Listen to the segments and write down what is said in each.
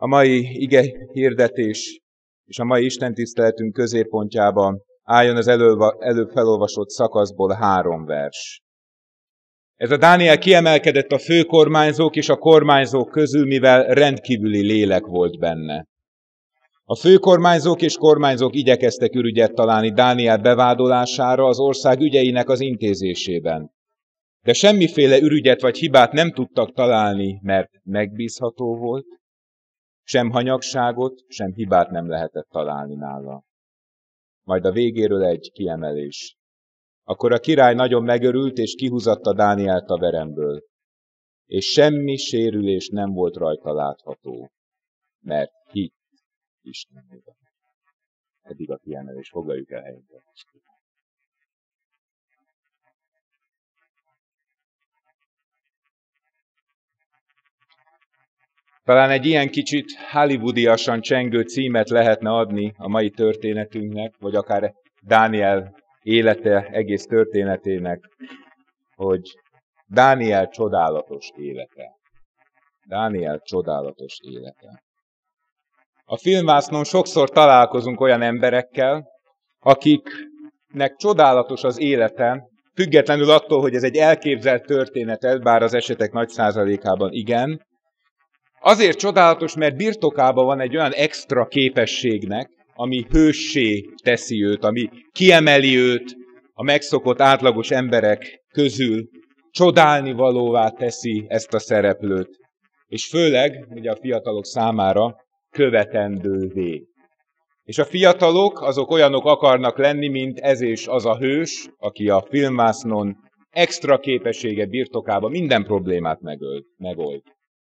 A mai ige hirdetés és a mai istentiszteletünk középpontjában álljon az előbb felolvasott szakaszból 3 vers. Ez a Dániel kiemelkedett a főkormányzók és a kormányzók közül, mivel rendkívüli lélek volt benne. A főkormányzók és kormányzók igyekeztek ürügyet találni Dániel bevádolására az ország ügyeinek az intézésében. De semmiféle ürügyet vagy hibát nem tudtak találni, mert megbízható volt, sem hanyagságot, sem hibát nem lehetett találni nála. Majd a végéről egy kiemelés. Akkor a király nagyon megörült, és kihúzatta Dánielt a veremből, és semmi sérülés nem volt rajta látható, mert hitt Istenében. Eddig a kiemelés, foglaljuk el helyünket. Talán egy ilyen kicsit hollywoodiasan csengő címet lehetne adni a mai történetünknek, vagy akár Dániel élete, egész történetének, hogy Dániel csodálatos élete. Dániel csodálatos élete. A filmvásznon sokszor találkozunk olyan emberekkel, akiknek csodálatos az élete, függetlenül attól, hogy ez egy elképzelt történet, bár az esetek nagy százalékában igen. Azért csodálatos, mert birtokában van egy olyan extra képességnek, ami hőssé teszi őt, ami kiemeli őt a megszokott átlagos emberek közül, csodálnivalóvá teszi ezt a szereplőt, és főleg, ugye a fiatalok számára, követendővé. És a fiatalok azok olyanok akarnak lenni, mint ez és az a hős, aki a filmvásznon extra képessége birtokában minden problémát megold.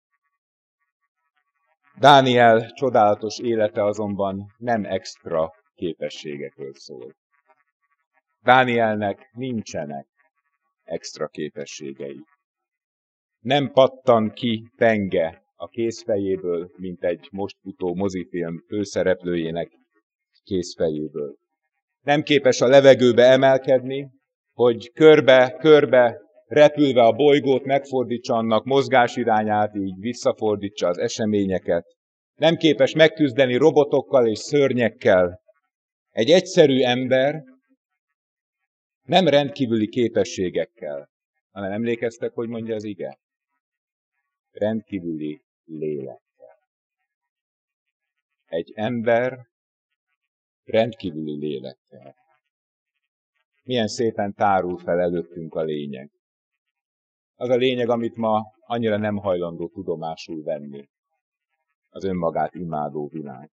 Dániel csodálatos élete azonban nem extra képességekről szól. Dánielnek nincsenek extra képességei. Nem pattan ki penge a kézfejéből, mint egy most futó mozifilm főszereplőjének kézfejéből. Nem képes a levegőbe emelkedni, hogy körbe-körbe repülve a bolygót megfordítsa annak mozgásirányát, így visszafordítsa az eseményeket. Nem képes megküzdeni robotokkal és szörnyekkel. Egy egyszerű ember nem rendkívüli képességekkel, hanem emlékeztek, hogy mondja az ige? Rendkívüli lélekkel. Egy ember rendkívüli lélekkel. Milyen szépen tárul fel előttünk a lényeg. Az a lényeg, amit ma annyira nem hajlandó tudomásul venni. Az önmagát imádó világ.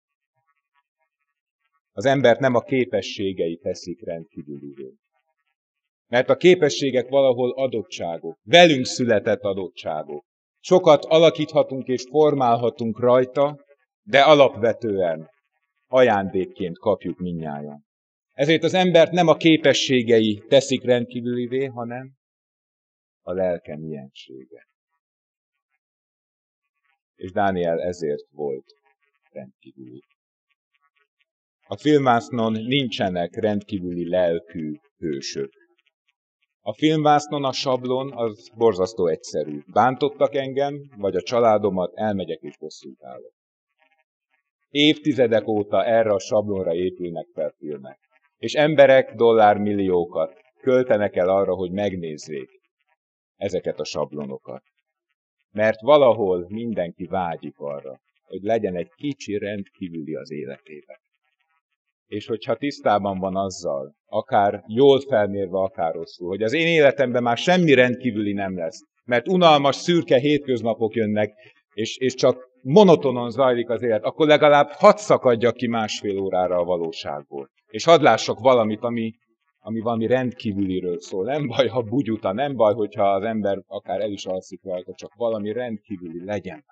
Az embert nem a képességei teszik rendkívülivé. Mert a képességek valahol adottságok, velünk született adottságok. Sokat alakíthatunk és formálhatunk rajta, de alapvetően ajándékként kapjuk mindnyájan. Ezért az embert nem a képességei teszik rendkívülivé, hanem a lelke miensége. És Dániel ezért volt rendkívüli. A filmvásznon nincsenek rendkívüli lelkű hősök. A filmvásznon a sablon az borzasztó egyszerű. Bántottak engem, vagy a családomat, elmegyek és bosszút állok. Évtizedek óta erre a sablonra épülnek fel filmek. És emberek dollármilliókat költenek el arra, hogy megnézzék ezeket a sablonokat. Mert valahol mindenki vágyik arra, hogy legyen egy kicsi rendkívüli az életében. És hogyha tisztában van azzal, akár jól felmérve, akár rosszul, hogy az én életemben már semmi rendkívüli nem lesz, mert unalmas, szürke hétköznapok jönnek, és csak monotonon zajlik az élet, akkor legalább hadd szakadjak ki 1,5 órára a valóságból. És hadd lássak valamit, ami valami rendkívüliről szól. Nem baj, ha bugyuta, nem baj, hogyha az ember akár el is alszik rajta, csak valami rendkívüli legyen.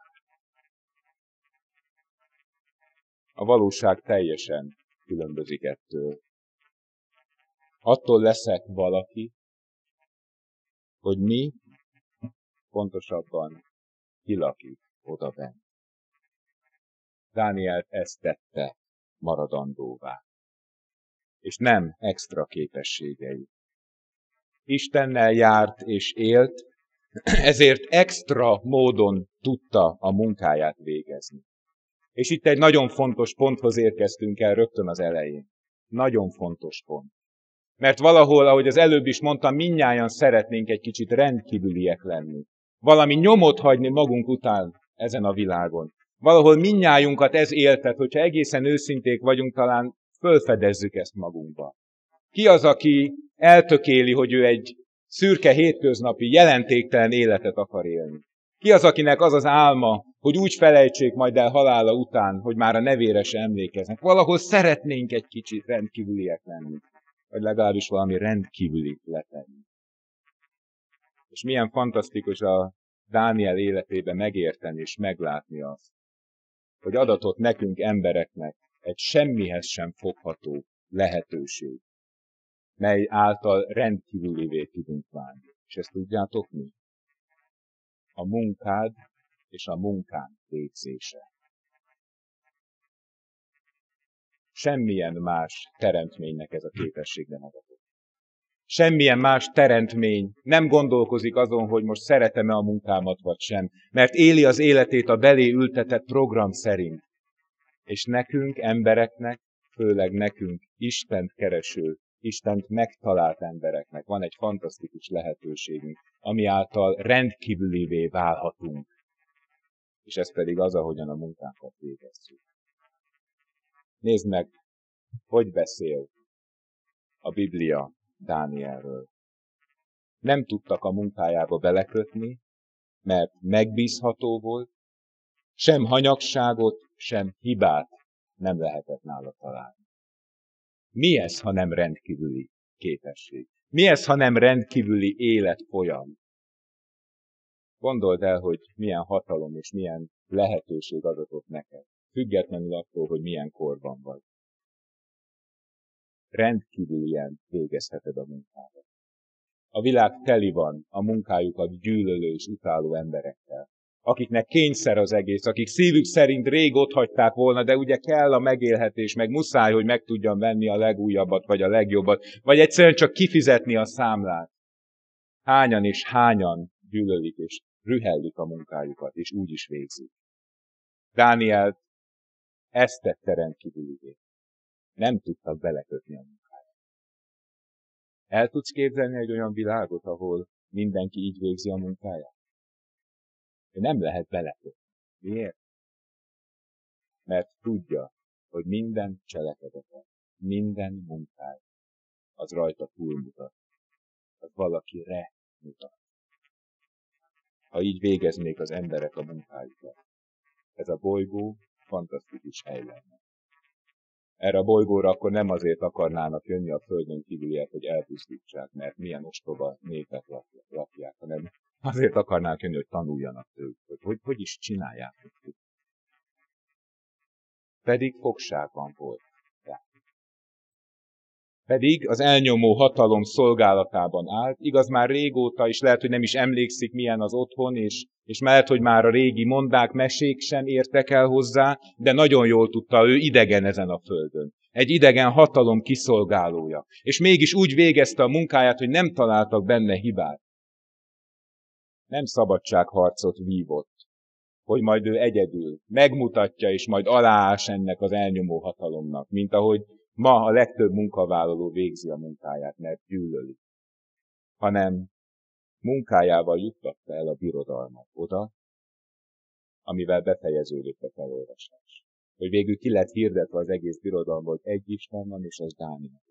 A valóság teljesen különbözik ettől. Attól leszek valaki, hogy mi, pontosabban ki lakik odabenn. Dánielt ezt tette maradandóvá. És nem extra képességei. Istennel járt és élt, ezért extra módon tudta a munkáját végezni. És itt egy nagyon fontos ponthoz érkeztünk el rögtön az elején. Nagyon fontos pont. Mert valahol, ahogy az előbb is mondtam, mindnyájan szeretnénk egy kicsit rendkívüliek lenni. Valami nyomot hagyni magunk után ezen a világon. Valahol mindnyájunkat ez éltet, hogyha egészen őszinték vagyunk, talán fölfedezzük ezt magunkba. Ki az, aki eltökéli, hogy ő egy szürke hétköznapi, jelentéktelen életet akar élni? Ki az, akinek az az álma, hogy úgy felejtsék majd el halála után, hogy már a nevére se emlékeznek? Valahol szeretnénk egy kicsit rendkívüliek lenni, vagy legalábbis valami rendkívüli letenni. És milyen fantasztikus a Dániel életében megérteni és meglátni azt, hogy adatott nekünk embereknek egy semmihez sem fogható lehetőség, mely által rendkívülivé tudunk válni. És ezt tudjátok mi? A munkád és a munkánk végzése. Semmilyen más teremtménynek ez a képesség nem adatott. Semmilyen más teremtmény nem gondolkozik azon, hogy most szeretem-e a munkámat vagy sem, mert éli az életét a belé ültetett program szerint. És nekünk, embereknek, főleg nekünk, Istent kereső, Istent megtalált embereknek van egy fantasztikus lehetőségünk, ami által rendkívülivé válhatunk. És ez pedig az, ahogyan a munkánkat végezzük. Nézd meg, hogy beszél a Biblia Dánielről. Nem tudtak a munkájába belekötni, mert megbízható volt, sem hanyagságot, sem hibát nem lehetett nála találni. Mi ez, ha nem rendkívüli képesség? Mi ez, ha nem rendkívüli életfolyam? Gondold el, hogy milyen hatalom és milyen lehetőség adatott neked, függetlenül attól, hogy milyen korban vagy. Rendkívülien végezheted a munkádat. A világ teli van a munkájukat gyűlölő és utáló emberekkel, akiknek kényszer az egész, akik szívük szerint rég otthagyták volna, de ugye kell a megélhetés, meg muszáj, hogy meg tudjam venni a legújabbat, vagy a legjobbat, vagy egyszerűen csak kifizetni a számlát. Hányan és hányan gyűlölik és rühellik a munkájukat, és úgy is végzik. Dánielt ezt tette rendkívülivé. Nem tudtak belekötni a munkájába. El tudsz képzelni egy olyan világot, ahol mindenki így végzi a munkáját? Nem lehet belekötni. Miért? Mert tudja, hogy minden cselekedete, minden munkája, az rajta túlmutat. Az valakire mutat. Ha így végeznék az emberek a munkájukat, ez a bolygó fantasztikus hely lenne. Erre a bolygóra akkor nem azért akarnának jönni a földön kívüliek, hogy elpusztítsák, mert milyen ostoba népek lakják, hanem azért akarnák jönni, hogy tanuljanak tőlük, hogy is csinálják. Pedig fogságban volt. Pedig az elnyomó hatalom szolgálatában állt, igaz már régóta, és lehet, hogy nem is emlékszik, milyen az otthon, és lehet, hogy már a régi mondák, mesék sem értek el hozzá, de nagyon jól tudta, ő idegen ezen a földön. Egy idegen hatalom kiszolgálója. És mégis úgy végezte a munkáját, hogy nem találtak benne hibát. Nem szabadságharcot vívott, hogy majd ő egyedül megmutatja, és majd aláás ennek az elnyomó hatalomnak, mint ahogy ma a legtöbb munkavállaló végzi a munkáját, mert gyűlöli. Hanem munkájával juttatta el a birodalmat oda, amivel befejeződött a felolvasás. Hogy végül ki lett hirdetve az egész birodalomban, hogy egy Isten van, és az Dániel.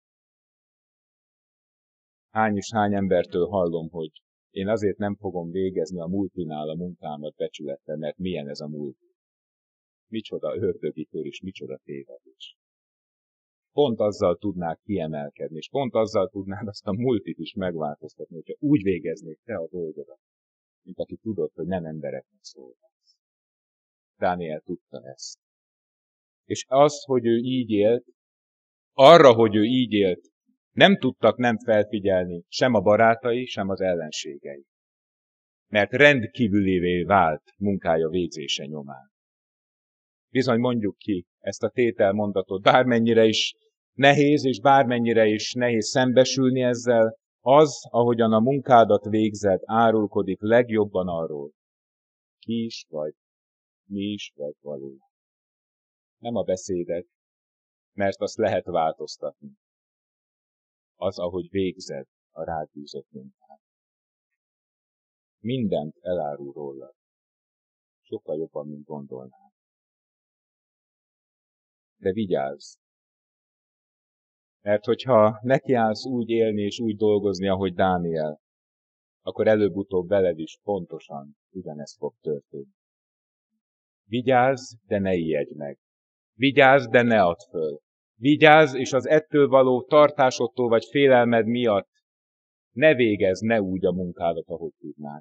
Hány és hány embertől hallom, hogy én azért nem fogom végezni a multinál a munkámat becsülettel, mert milyen ez a multi. Micsoda ördögi kör és micsoda tévedés. Pont azzal tudnák kiemelkedni, és pont azzal tudnád azt a multit is megváltoztatni, hogyha úgy végeznék te a dolgodat, mint aki tudod, hogy nem embereknek szolgálsz. Dániel tudta ezt. És az, hogy ő így élt, arra, hogy ő így élt, nem tudtak nem felfigyelni sem a barátai, sem az ellenségei. Mert rendkívülivé vált munkája végzése nyomán. Bizony mondjuk ki ezt a tételmondatot, bármennyire is nehéz, és bármennyire is nehéz szembesülni ezzel, az, ahogyan a munkádat végzed, árulkodik legjobban arról, ki is vagy, mi is vagy valójában. nem a beszédet, mert azt lehet változtatni. Az, ahogy végzed a rád bízott munkát. Mindent elárul rólad. Sokkal jobban, mint gondolnál. De vigyázz! Mert hogyha nekiállsz úgy élni és úgy dolgozni, ahogy Dániel, akkor előbb-utóbb veled is pontosan ugyanezt fog történni. Vigyázz, de ne ijedj meg. Vigyázz, de ne add föl. Vigyázz, és az ettől való tartásodtól vagy félelmed miatt ne végezz, ne úgy a munkádat, ahogy tudnád.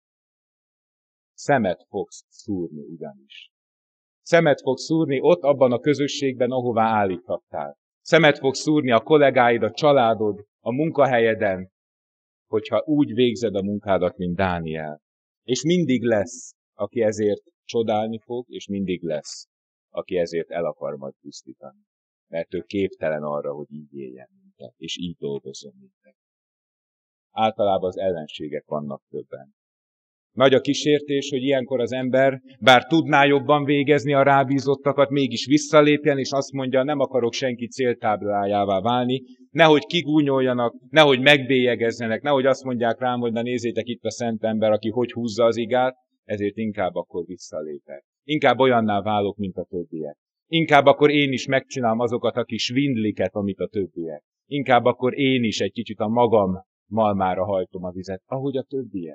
Szemet fogsz szúrni ugyanis. Szemet fogsz szúrni ott abban a közösségben, ahová állíthattál. Szemet fogsz szúrni a kollégáid, a családod, a munkahelyeden, hogyha úgy végzed a munkádat, mint Dániel. És mindig lesz, aki ezért csodálni fog, és mindig lesz, aki ezért el akar majd pusztítani. Mert ő képtelen arra, hogy így éljen minket, és így dolgozzon minket. Általában az ellenségek vannak többen. Nagy a kísértés, hogy ilyenkor az ember, bár tudná jobban végezni a rábízottakat, mégis visszalépjen, és azt mondja, nem akarok senki céltáblájává válni, nehogy kigúnyoljanak, nehogy megbélyegezzenek, nehogy azt mondják rám, hogy na nézzétek itt a szent ember, aki hogy húzza az igát, ezért inkább akkor visszalépek. Inkább olyanná válok, mint a többiek. Inkább akkor én is megcsinálom azokat a kis svindliket, amit a többiek. Inkább akkor én is egy kicsit a magam malmára hajtom a vizet, ahogy a többiek.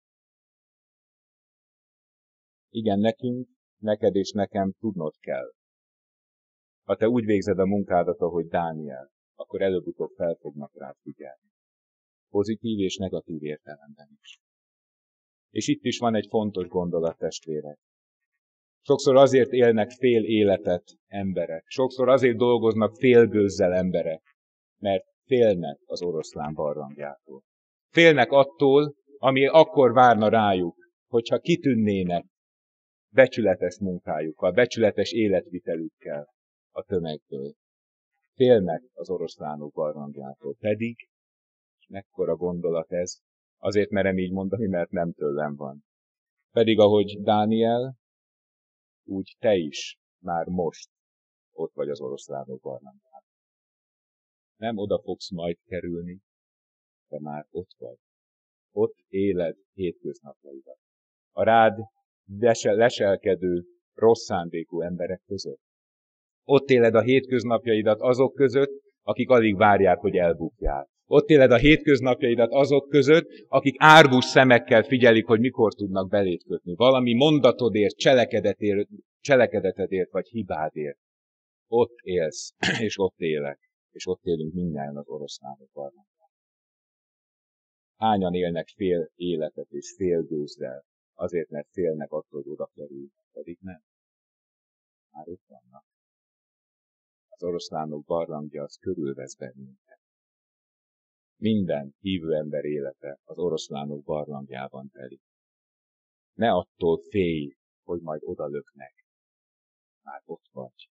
Igen, neked és nekem tudnod kell. Ha te úgy végzed a munkádat, ahogy Dániel, akkor előbb-utóbb fel fognak rád figyelni. Pozitív és negatív értelemben is. És itt is van egy fontos gondolat, testvérek. Sokszor azért élnek fél életet emberek. Sokszor azért dolgoznak félgőzzel emberek, mert félnek az oroszlán barlangjától. Félnek attól, ami akkor várna rájuk, hogyha kitűnnének becsületes munkájukkal, becsületes életvitelükkel a tömegből. Félnek az oroszlánok barlangjától. Pedig, és mekkora gondolat ez, azért merem így mondani, mert nem tőlem van. Pedig ahogy Dániel, úgy te is már most ott vagy az oroszlánok barlangjában. Nem oda fogsz majd kerülni, de már ott vagy. Ott éled hétköznapjaidat. A rád leselkedő, rossz szándékú emberek között. Ott éled a hétköznapjaidat azok között, akik alig várják, hogy elbukjál. Ott éled a hétköznapjaidat azok között, akik árgus szemekkel figyelik, hogy mikor tudnak belét kötni. Valami mondatodért, cselekedetedért vagy hibádért. Ott élsz, és ott élek, és ott élünk mindjárt az oroszlánok barlangjában. Hányan élnek fél életet és fél gőzzel, azért, mert félnek attól, hogy oda kerülnek, pedig nem. Már itt vannak. Az oroszlánok barlangja az körülvesz bennünket. Minden hívő ember élete az oroszlánok barlangjában telik. Ne attól félj, hogy majd odalöknek. Már ott vagy.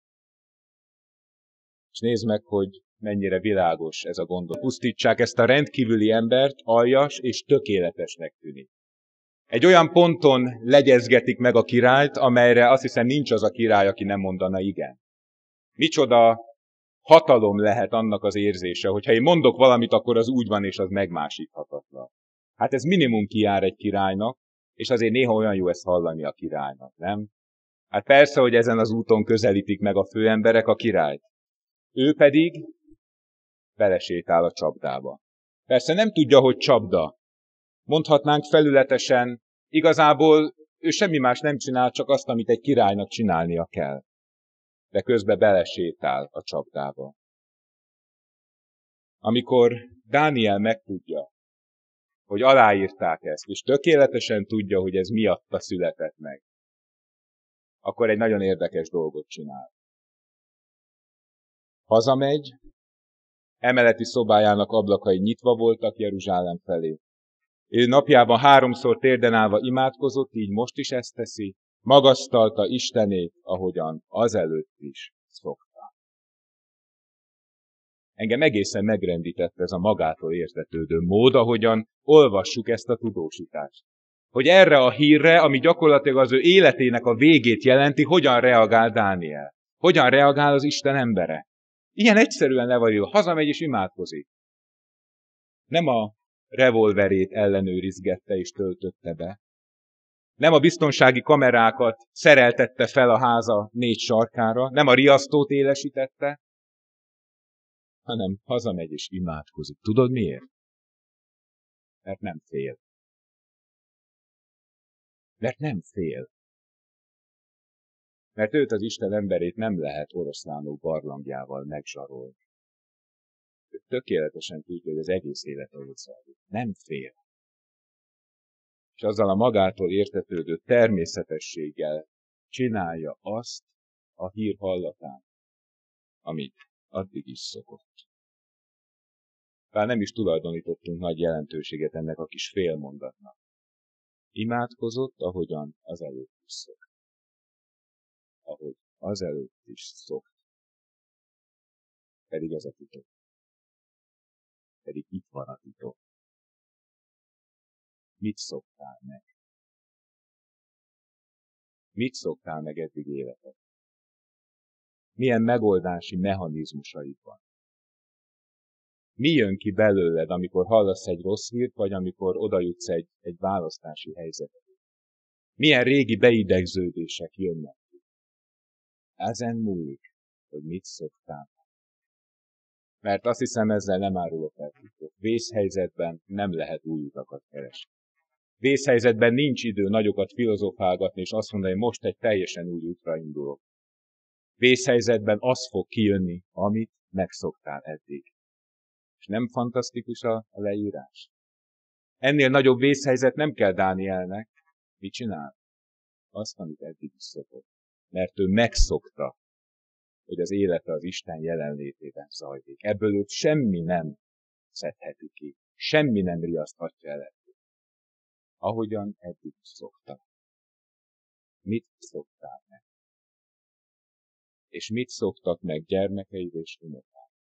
És nézd meg, hogy mennyire világos ez a gondolat. Pusztítsák ezt a rendkívüli embert, aljas és tökéletesnek tűnik. Egy olyan ponton legyezgetik meg a királyt, amelyre azt hiszem nincs az a király, aki nem mondana igen. Micsoda hatalom lehet annak az érzése, hogyha én mondok valamit, akkor az úgy van, és az megmásíthatatlan. Hát ez minimum kijár egy királynak, és azért néha olyan jó ezt hallani a királynak, nem? Hát persze, hogy ezen az úton közelítik meg a főemberek a királyt. Ő pedig belesétál a csapdába. Persze nem tudja, hogy csapda. Mondhatnánk felületesen, igazából ő semmi más nem csinál, csak azt, amit egy királynak csinálnia kell. De közben belesétál a csapdába. Amikor Dániel megtudja, hogy aláírták ezt, és tökéletesen tudja, hogy ez miatta született meg, akkor egy nagyon érdekes dolgot csinál. Hazamegy, emeleti szobájának ablakai nyitva voltak Jeruzsálem felé. Ő napjában 3-szor térden állva imádkozott, így most is ezt teszi, magasztalta Istenét, ahogyan azelőtt is szokta. Engem egészen megrendített ez a magától értetődő mód, ahogyan olvassuk ezt a tudósítást. Hogy erre a hírre, ami gyakorlatilag az ő életének a végét jelenti, hogyan reagál Dániel. Hogyan reagál az Isten embere? Ilyen egyszerűen le van írva, hazamegy és imádkozik. Nem a revolverét ellenőrizgette és töltötte be. Nem a biztonsági kamerákat szereltette fel a háza 4 sarkára, nem a riasztót élesítette, hanem hazamegy és imádkozik. Tudod miért? Mert nem fél. Mert nem fél. Mert őt, az Isten emberét nem lehet oroszlánok barlangjával megzsarolni. Ő tökéletesen tudja, hogy az egész élet ahogy zajlik. Nem fél. És azzal a magától értetődő természetességgel csinálja azt a hír hallatán, amit addig is szokott. Bár nem is tulajdonítottunk nagy jelentőséget ennek a kis félmondatnak. Imádkozott, ahogyan az előtt is szokt. Ahogy az előtt is szokt. Pedig ez a titok. Pedig itt van a titok. Mit szoktál meg? Mit szoktál meg eddig életed? Milyen megoldási mechanizmusaid van? Mi jön ki belőled, amikor hallasz egy rossz hírt, vagy amikor odajutsz egy választási helyzetre? Milyen régi beidegződések jönnek ki? Ezen múlik, hogy mit szoktál. Mert azt hiszem, ezzel nem árulok el titkot. Vészhelyzetben nem lehet új utakat keresni. Vészhelyzetben nincs idő nagyokat filozofálgatni, és azt mondani, hogy most egy teljesen új útra indulok. Vészhelyzetben az fog kijönni, amit megszoktál eddig. És nem fantasztikus a leírás? Ennél nagyobb vészhelyzet nem kell Dánielnek. Mit csinál? Azt, amit eddig is szokott. Mert ő megszokta, hogy az élete az Isten jelenlétében zajlik. Ebből őt semmi nem szedheti ki. Semmi nem riaszthatja el. Ahogyan eddig is szokta. Mit szoktál meg? És mit szoktak meg gyermekeid és unokáid?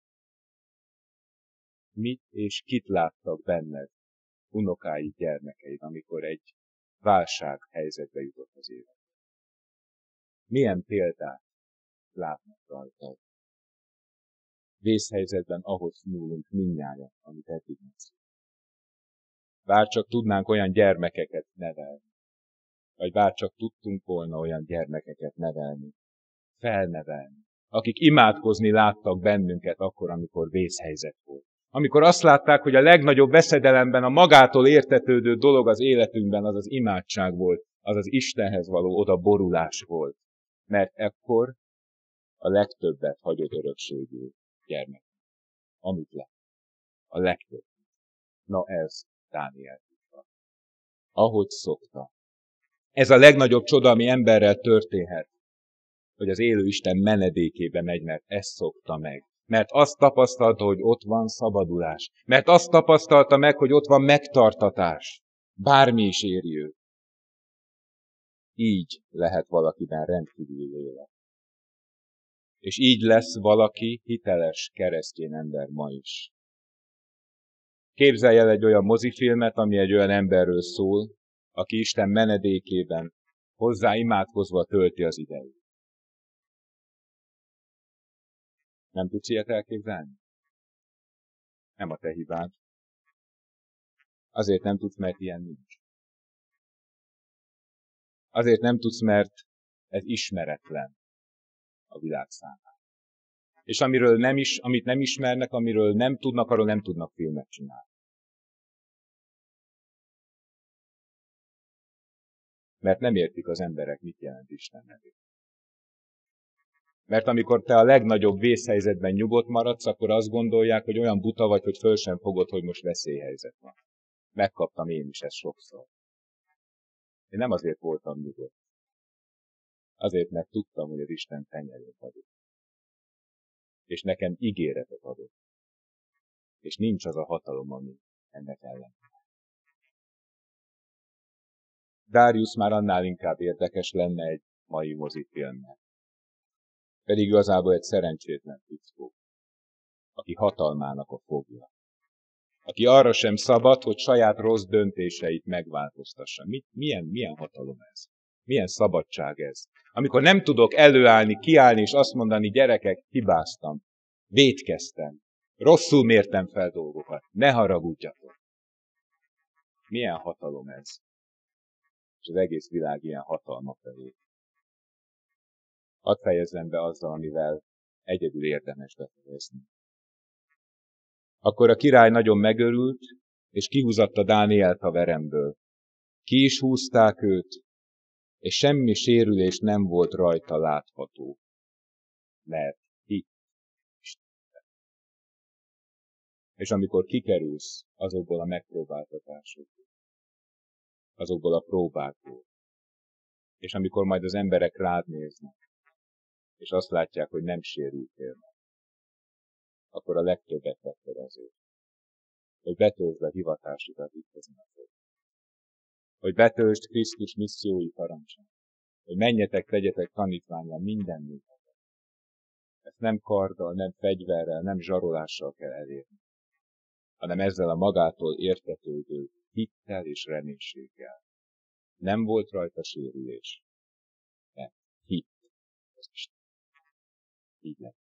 Mit és kit láttak benned unokáid, gyermekeid, amikor egy válság helyzetbe jutott az élet? Milyen példát látnak rajtad? Vészhelyzetben ahhoz nyúlunk mindnyájan, amit eddig megszoktunk. Bárcsak tudnánk olyan gyermekeket nevelni, vagy bárcsak tudtunk volna olyan gyermekeket nevelni, felnevelni, akik imádkozni láttak bennünket akkor, amikor vészhelyzet volt. Amikor azt látták, hogy a legnagyobb veszedelemben a magától értetődő dolog az életünkben az az imádság volt, az az Istenhez való oda borulás volt. Mert ekkor a legtöbbet hagyott örökségül gyermek. Amit lett. A legtöbb. Na ez Dániel tudta. Ahogy szokta. Ez a legnagyobb csoda, ami emberrel történhet, hogy az élő Isten menedékébe megy, mert ezt szokta meg. Mert azt tapasztalta, hogy ott van szabadulás. Mert azt tapasztalta meg, hogy ott van megtartatás. Bármi is éri őt. Így lehet valakiben rendkívüli élet. És így lesz valaki hiteles keresztény ember ma is. Képzelj el egy olyan mozifilmet, ami egy olyan emberről szól, aki Isten menedékében hozzá imádkozva tölti az idejét. Nem tudsz ilyet elképzelni? Nem a te hibád. Azért nem tudsz, mert ilyen nincs. Azért nem tudsz, mert ez ismeretlen a világ számára. És amit nem ismernek, amiről nem tudnak, arról nem tudnak filmet csinálni. Mert nem értik az emberek, mit jelent Isten nevét. Mert amikor te a legnagyobb vészhelyzetben nyugodt maradsz, akkor azt gondolják, hogy olyan buta vagy, hogy föl sem fogod, hogy most veszélyhelyzet van. Megkaptam én is ezt sokszor. Én nem azért voltam nyugodt. Azért, mert tudtam, hogy az Isten tenyerét adott. És nekem ígéretet adott. És nincs az a hatalom, ami ennek ellen. Darius már annál inkább érdekes lenne egy mai mozifilmmel. Pedig igazából egy szerencsétlen fickó, aki hatalmának a fogja. Aki arra sem szabad, hogy saját rossz döntéseit megváltoztassa. Milyen hatalom ez? Milyen szabadság ez? Amikor nem tudok előállni, kiállni, és azt mondani, gyerekek, hibáztam, vétkeztem, rosszul mértem fel dolgokat, ne haragudjatok. Milyen hatalom ez? És az egész világ ilyen hatalma felé. Hadd fejezzem be azzal, amivel egyedül érdemes befejezni. Akkor a király nagyon megörült, és kihúzatta Dánielt a veremből. Ki is húzták őt, és semmi sérülés nem volt rajta látható. Mert hitt Istenben. És amikor kikerülsz azokból a megpróbáltatásokból, azokból a próbákból, és amikor majd az emberek rád néznek, és azt látják, hogy nem sérültél meg, akkor a legtöbbet tetted azért, hogy betöltsd a hivatásodat itt ezen a földön. Hogy betöltsd Krisztus missziói parancsát. Hogy menjetek, tegyetek tanítvánnyá minden népet. Ezt nem karddal, nem fegyverrel, nem zsarolással kell elérni, hanem ezzel a magától értetődő hittel és reménységgel. Nem volt rajta sérülés, mert hitt az Isten. Így lett.